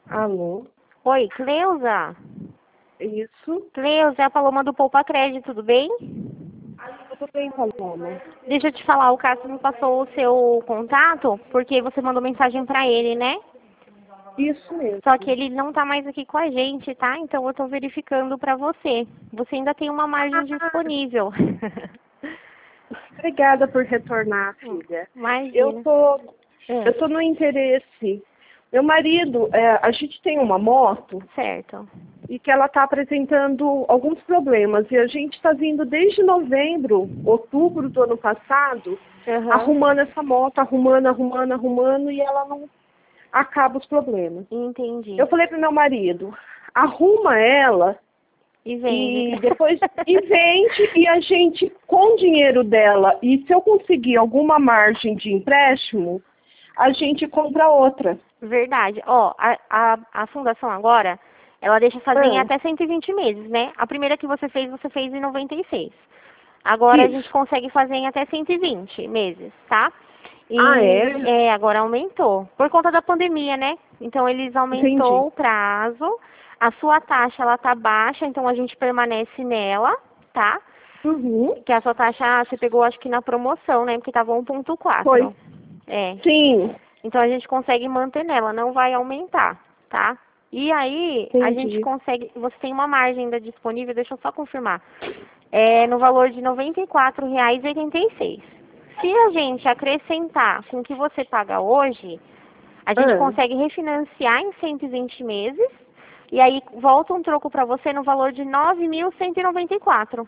Alô? Oi, Cleusa? Isso? Cleusa, é a Paloma do Poupa Crédito, tudo bem? Tudo bem, Paloma? Deixa eu te falar, o Cássio me passou o seu contato, porque você mandou mensagem pra ele, né? Isso Só que mesmo. ele não tá mais aqui com a gente, tá? Então eu tô verificando pra você. Você ainda tem uma margem Ah, disponível. obrigada por retornar, filha. Eu Imagina. tô, É, eu tô no interesse. Meu marido, a gente tem uma moto certo. e que ela está apresentando alguns problemas. E a gente está vindo desde novembro, outubro do ano passado, Aham, arrumando essa moto, arrumando, e ela não acaba os problemas. entendi. Eu falei pro meu marido, arruma ela E vende. e depois e vende, e a gente, com o dinheiro dela, e se eu conseguir alguma margem de empréstimo, a gente compra outra. Verdade. Ó, a fundação agora, ela deixa fazer em Ah, até 120 meses, né? A primeira que você fez em 96. Agora a gente isso. consegue fazer em até 120 meses, tá? Ah, E é? agora aumentou. Por conta da pandemia, né? Então eles Entendi. aumentou o prazo. A sua taxa, ela tá baixa, então a gente permanece nela, tá? Uhum. Que a sua taxa, você pegou acho que na promoção, né? Porque tava Foi. 1,4. É. Sim, Então a gente consegue manter nela, não vai aumentar, tá? E aí a gente entendi. consegue, você tem uma margem ainda disponível, deixa eu só confirmar. É no valor de R$ 94,86. Se a gente acrescentar com o que você paga hoje, a gente Ah, consegue refinanciar em 120 meses e aí volta um troco para você no valor de 9.194.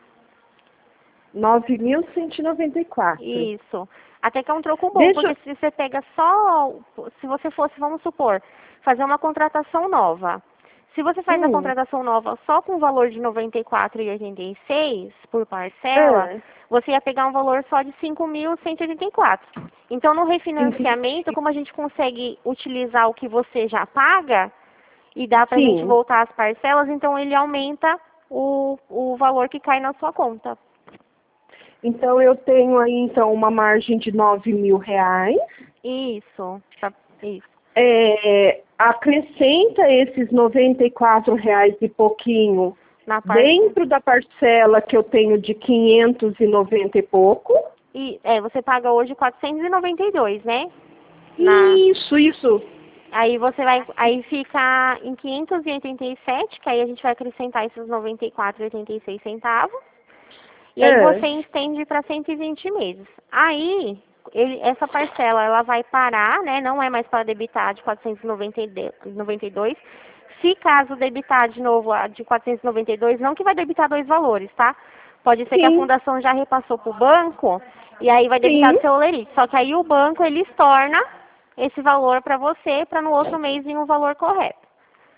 9.194. Isso. Até que é um troco bom, Deixa. porque se você pega só, se você fosse, vamos supor, fazer uma contratação nova. Se você faz a Hum, contratação nova só com o valor de R$ 94,86 por parcela, ah, você ia pegar um valor só de 5.184. Então, no entendi. refinanciamento, como a gente consegue utilizar o que você já paga e dá para a gente Sim. voltar às parcelas, então ele aumenta o valor que cai na sua conta. Então eu tenho aí então uma margem de R$ 9.000. Isso, tá, isso. Acrescenta esses R$ 94 e pouquinho Na parte. dentro da parcela que eu tenho de 590 e pouco. Você paga hoje 492, né? Na, Isso. aí você vai, aí fica em 587, que aí a gente vai acrescentar esses 94,86 centavos. E aí Ah, você estende para 120 meses. Aí, essa parcela ela vai parar, né? Não é mais para debitar de 492. Se caso debitar de novo a de 492, não que vai debitar dois valores, tá? Pode ser que a sim, fundação já repassou para o banco e aí vai debitar sim. do seu olerite. Só que aí o banco ele estorna esse valor para você para no outro mês vir um valor correto.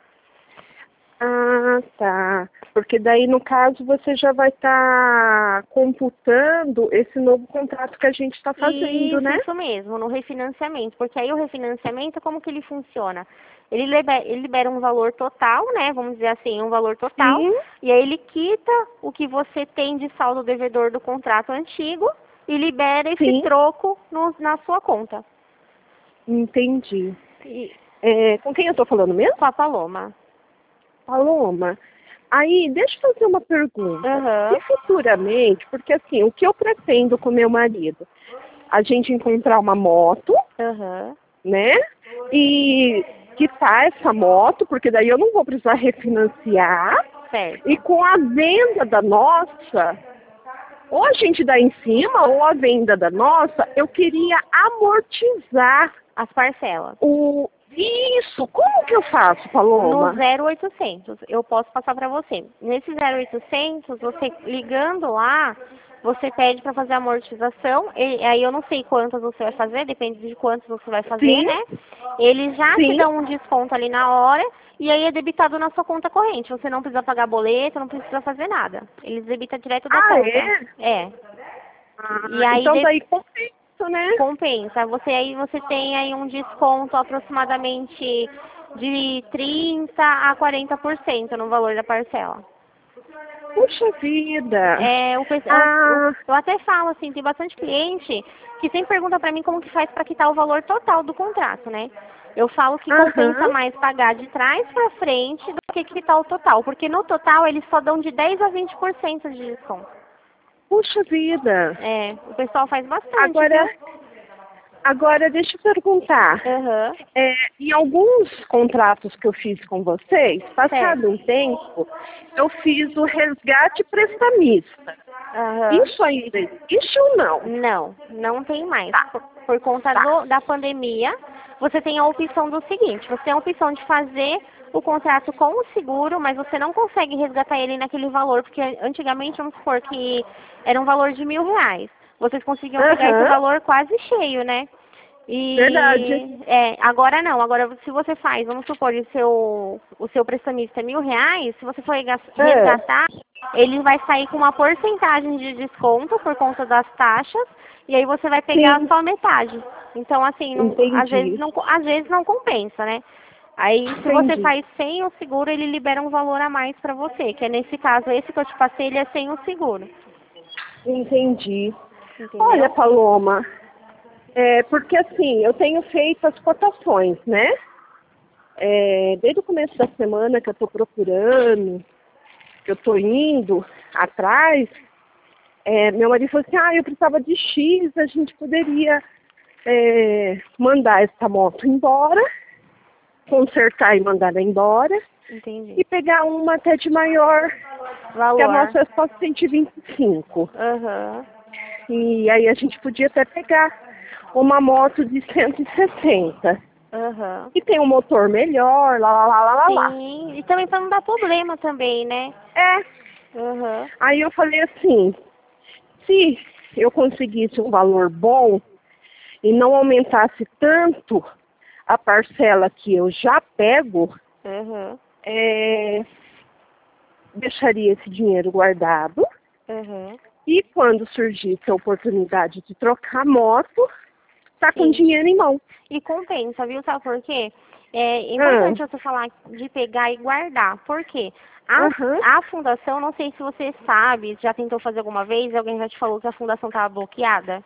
Ah, tá. Porque daí, no caso, você já vai estar computando esse novo contrato que a gente está fazendo, né? Isso mesmo, no refinanciamento. Porque aí o refinanciamento, como que ele funciona? Ele libera um valor total, né? Vamos dizer assim, um valor total. Sim, E aí ele quita o que você tem de saldo devedor do contrato antigo e libera esse sim, troco na sua conta. entendi. E, Com quem eu estou falando mesmo? com a Paloma. Paloma. Aí, deixa eu fazer uma pergunta. Se Aham, futuramente, porque assim, o que eu pretendo com meu marido? A gente encontrar uma moto, aham, né? E quitar essa moto, porque daí eu não vou precisar refinanciar. E certo. com a venda da nossa, ou a gente dá em cima, ou a venda da nossa, eu queria amortizar As parcelas. o. Isso! Como que eu faço, No Paloma? 0800, eu posso passar para você. Nesse 0800, você ligando lá, você pede para fazer a amortização. Aí eu não sei quantas você vai fazer, depende de quantas você vai fazer, Sim, né? Ele já te sim. dá um desconto ali na hora e aí é debitado na sua conta corrente. Você não precisa pagar boleto, não precisa fazer nada. Eles debitam direto da Ah, conta. é? É. E Ah, aí então daí compensa, né? compensa. Você tem aí um desconto aproximadamente de 30 a 40% no valor da parcela. Puxa vida. Ah, Eu até falo assim, tem bastante cliente que sempre pergunta pra mim como que faz pra quitar o valor total do contrato, né? Eu falo que Aham. compensa mais pagar de trás para frente do que quitar o total, porque no total eles só dão de 10 a 20% de desconto. Puxa vida. É, o pessoal faz bastante, Agora, viu? agora deixa eu perguntar. Aham, Em alguns contratos que eu fiz com vocês, certo. passado um tempo, eu fiz o resgate prestamista. Aham. Isso ainda existe ou não? Não, não tem mais. Tá, Por conta tá. da pandemia, você tem a opção do seguinte, você tem a opção de fazer o contrato com o seguro, mas você não consegue resgatar ele naquele valor, porque antigamente, vamos supor que era um valor de R$ 1.000. Vocês conseguiam pegar esse Aham, valor quase cheio, né? verdade. Agora não. Agora, se você faz, vamos supor, o seu prestamista é R$ 1.000, se você for É, resgatar, ele vai sair com uma porcentagem de desconto por conta das taxas, e aí você vai pegar sim, só metade. Então, assim, entendi. às vezes não compensa, né? Aí, se você Entendi, faz sem o seguro, ele libera um valor a mais para você, que é nesse caso, esse que eu te passei, ele é sem o seguro. entendi. Olha, Entendeu? Paloma, porque assim, eu tenho feito as cotações, né? Desde o começo da semana que eu estou procurando, que eu estou indo atrás, meu marido falou assim, eu precisava de X, a gente poderia mandar essa moto embora, consertar e mandar ela embora, Entendi. e pegar uma até de maior, que a Valor. nossa é só 125. Aham. E aí a gente podia até pegar uma moto de 160. Aham. Que tem um motor melhor, lá, lá, lá, lá, lá, lá. Sim, e também para não dar problema também, né? É. Aham. Aí eu falei assim, se eu conseguisse um valor bom e não aumentasse tanto a parcela que eu já pego, Aham. é, deixaria esse dinheiro guardado Aham. e quando surgisse a oportunidade de trocar moto, tá com Sim. dinheiro em mão. E compensa, viu? Sabe por quê? É Ah, importante você falar de pegar e guardar. Por quê? aham. A fundação, não sei se você sabe, já tentou fazer alguma vez, alguém já te falou que a fundação estava bloqueada?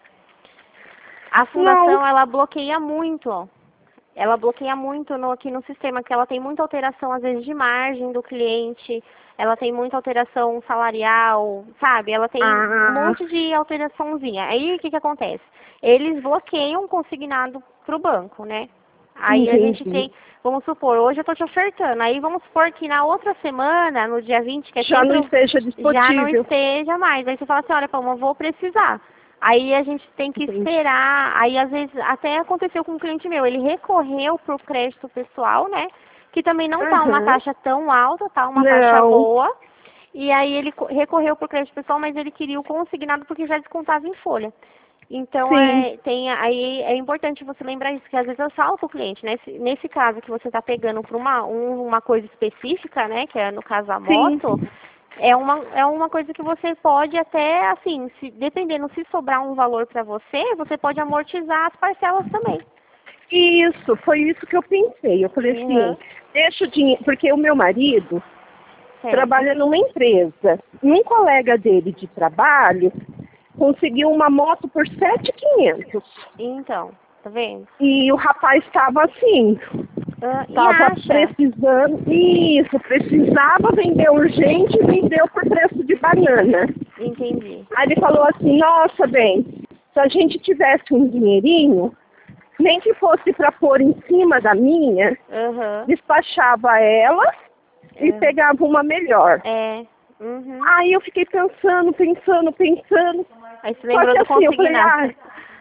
A Não. fundação, ela bloqueia muito, ó. Ela bloqueia muito aqui no sistema, que ela tem muita alteração, às vezes, de margem do cliente, ela tem muita alteração salarial, sabe? Ela tem um Ah, monte de alteraçãozinha. Aí, o que que acontece? Eles bloqueiam o consignado para o banco, né? Aí a gente entendi. tem, vamos supor, hoje eu estou te ofertando, aí vamos supor que na outra semana, no dia 20, que é Já não sempre, esteja já não disponível. esteja mais. Aí você fala assim, olha, Palma, eu vou precisar. Aí a gente tem que Entendi. esperar, aí às vezes até aconteceu com um cliente meu, ele recorreu pro crédito pessoal, né? Que também não tá uma Aham. taxa tão alta, tá uma taxa Não. boa. E aí ele recorreu pro crédito pessoal, mas ele queria o consignado porque já descontava em folha. Então Sim. aí é importante você lembrar isso, que às vezes eu falo pro cliente, né? Nesse caso que você está pegando por uma coisa específica, né? Que é no caso a Sim. moto, é uma coisa que você pode até, assim, dependendo se sobrar um valor para você, você pode amortizar as parcelas também. Isso, foi isso que eu pensei. Eu falei Uhum. assim, deixa o dinheiro, porque o meu marido Certo. trabalha numa empresa. E um colega dele de trabalho conseguiu uma moto por 7.500. Então, tá vendo? E o rapaz estava assim, E estava acha? precisando, isso, precisava vender urgente e vendeu por preço de banana. Entendi. Aí ele falou assim, nossa, bem, se a gente tivesse um dinheirinho, nem que fosse para pôr em cima da minha, Aham. despachava ela e pegava uma melhor. Uhum. Aí eu fiquei pensando, pensando, pensando. Aí você Só lembrou que do assim, eu falei, consignado.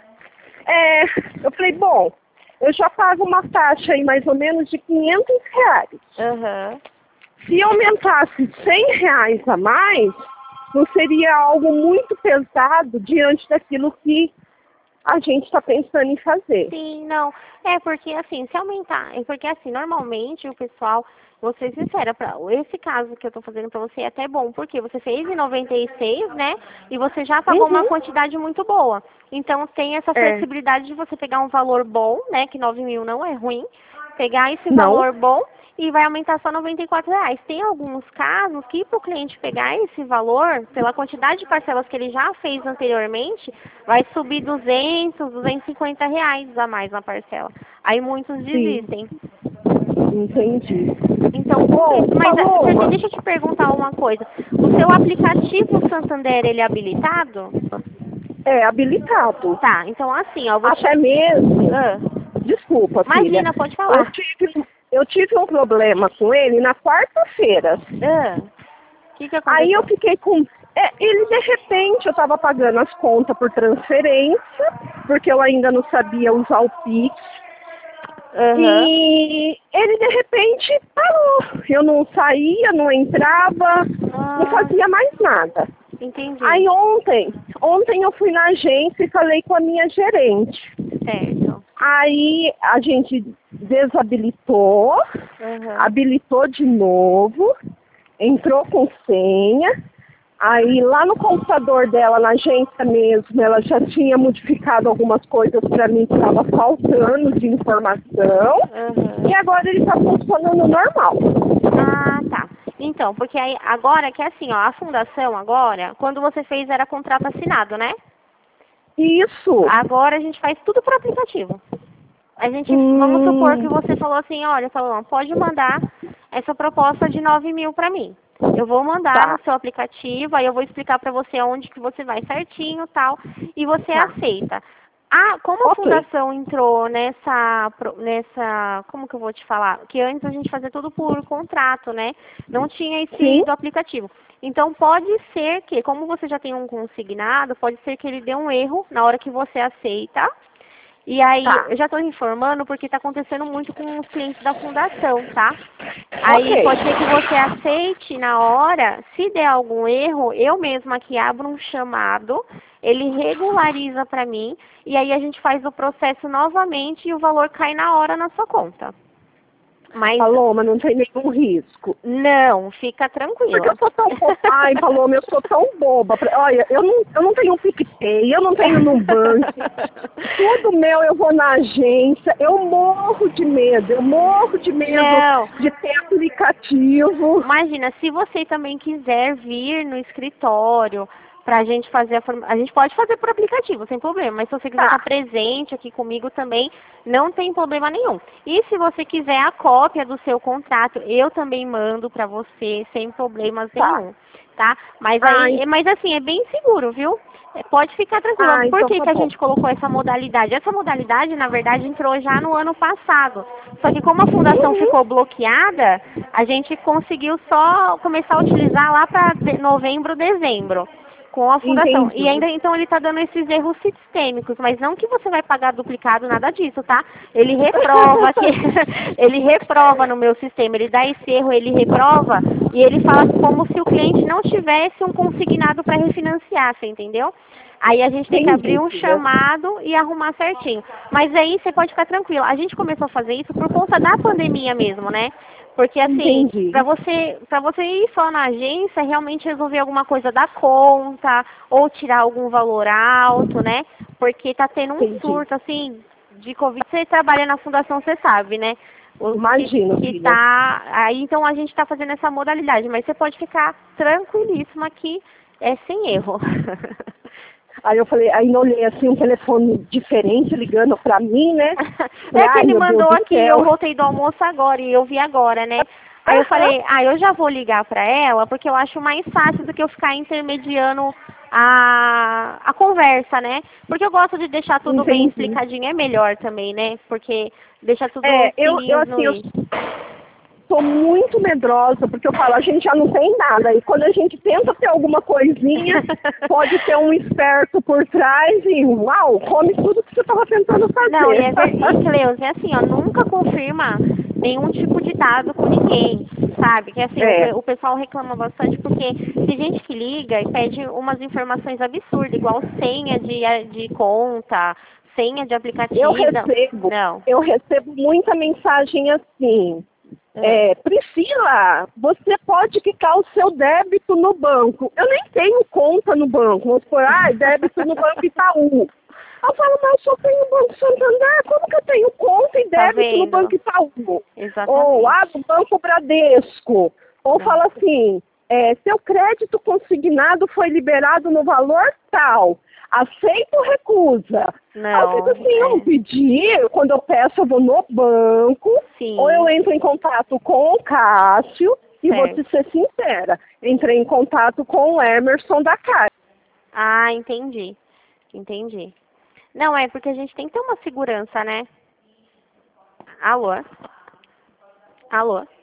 eu falei, bom, eu já pago uma taxa aí mais ou menos de R$ 500. Aham. Se aumentasse R$ 100 a mais, não seria algo muito pesado diante daquilo que a gente está pensando em fazer. Sim, não. É porque assim, se aumentar, é porque assim, normalmente o pessoal, vou ser sincera, esse caso que eu tô fazendo pra você é até bom, porque você fez em 96, né? E você já pagou uma Uhum. quantidade muito boa. Então tem essa É. flexibilidade de você pegar um valor bom, né? Que 9.000 não é ruim. Pegar esse Não? valor bom e vai aumentar só R$ 94. Tem alguns casos que para o cliente pegar esse valor, pela quantidade de parcelas que ele já fez anteriormente, vai subir R$ 250 a mais na parcela. Aí muitos desistem. Entendi. Então, Bom, mas deixa eu te perguntar uma coisa. O seu aplicativo Santander, ele é habilitado? É, habilitado. Tá, então assim, ó. Até mesmo. Desculpa, filha. Imagina, pode falar. Eu tive um problema com ele na quarta-feira. O que aconteceu? Aí eu fiquei com... ele, de repente, eu estava pagando as contas por transferência, porque eu ainda não sabia usar o Pix. E ele, de repente, parou. Eu não saía, não entrava, não fazia mais nada. Entendi. Aí ontem eu fui na agência e falei com a minha gerente. Certo. Aí a gente desabilitou, habilitou de novo, entrou com senha. Aí lá no computador dela, na agência mesmo, ela já tinha modificado algumas coisas para mim que estava faltando de informação. E agora ele está funcionando normal. Ah, tá. Então, porque aí agora que é assim, ó, a fundação agora, quando você fez era contrato assinado, né? Isso. Agora a gente faz tudo por aplicativo. A gente, vamos supor que você falou assim, olha, Salomão, pode mandar essa proposta de 9.000 para mim. Eu vou mandar no seu aplicativo, aí eu vou explicar para você onde que você vai certinho e tal, e você aceita. Como a fundação entrou nessa, como que eu vou te falar? Que antes a gente fazia tudo por contrato, né? Não tinha esse do aplicativo. Então pode ser que, como você já tem um consignado, pode ser que ele dê um erro na hora que você aceita. E aí, eu já estou informando porque está acontecendo muito com os clientes da fundação, tá? Aí pode ser que você aceite na hora, se der algum erro, eu mesma aqui abro um chamado, ele regulariza para mim, e aí a gente faz o processo novamente e o valor cai na hora na sua conta. Mas... Paloma, não tem nenhum risco. Não, fica tranquila. Porque eu sou tão boba. Ai, Paloma, eu sou tão boba. Olha, eu não tenho PicPay, eu não tenho Nubank. Tudo meu eu vou na agência. Eu morro de medo de ter aplicativo. Imagina, se você também quiser vir no escritório pra gente fazer a gente pode fazer por aplicativo, sem problema, mas se você quiser estar presente aqui comigo também, não tem problema nenhum. E se você quiser a cópia do seu contrato, eu também mando pra você, sem problemas nenhum, tá? Mas assim, é bem seguro, viu? Pode ficar tranquilo. Por que a gente colocou essa modalidade? Essa modalidade, na verdade, entrou já no ano passado. Só que como a fundação ficou bloqueada, a gente conseguiu só começar a utilizar lá para novembro, dezembro. Com a fundação. Entendi. E ainda, então, ele está dando esses erros sistêmicos, mas não que você vai pagar duplicado, nada disso, tá? Ele reprova, ele reprova no meu sistema, ele dá esse erro, ele reprova, e ele fala como se o cliente não tivesse um consignado para refinanciar, você entendeu? Aí a gente tem que abrir um chamado e arrumar certinho. Mas aí você pode ficar tranquilo. A gente começou a fazer isso por conta da pandemia mesmo, né? Porque assim, para você ir só na agência, realmente resolver alguma coisa da conta, ou tirar algum valor alto, né? Porque tá tendo um surto, assim, de Covid. Você trabalha na fundação, você sabe, né? Imagino, Aí então a gente tá fazendo essa modalidade, mas você pode ficar tranquilíssima que é sem erro. Aí eu falei, aí não olhei assim um telefone diferente ligando pra mim, né? Que ele mandou aqui, eu voltei do almoço agora e eu vi agora, né? Aí eu falei, eu já vou ligar pra ela, porque eu acho mais fácil do que eu ficar intermediando a conversa, né? Porque eu gosto de deixar tudo bem explicadinho, é melhor também, né? Porque deixar tudo eu sou muito medrosa, porque eu falo, a gente já não tem nada. E quando a gente tenta ter alguma coisinha, pode ter um esperto por trás e, uau, come tudo que você estava tentando fazer. Não, e Cleusa, é assim, ó, nunca confirma nenhum tipo de dado com ninguém, sabe? Que assim, o pessoal reclama bastante porque tem gente que liga e pede umas informações absurdas, igual senha de conta, senha de aplicativo. Eu recebo muita mensagem assim. Priscila, você pode quitar o seu débito no banco. Eu nem tenho conta no banco. Vamos supor, débito no Banco Itaú. Eu falo, mas eu só tenho Banco Santander, como que eu tenho conta e Tá débito no vendo? Banco Itaú? Exatamente. Ou no Banco Bradesco. Ou Não. fala assim, seu crédito consignado foi liberado no valor tal. Aceita ou recusa? Aí eu fico Não, assim, eu pedi, quando eu peço eu vou no banco, sim, ou eu entro em contato com o Cássio, e vou te certo. ser sincera, entrei em contato com o Emerson da Caixa. Ah, entendi. Entendi. Não, é porque a gente tem que ter uma segurança, né? Alô? Alô?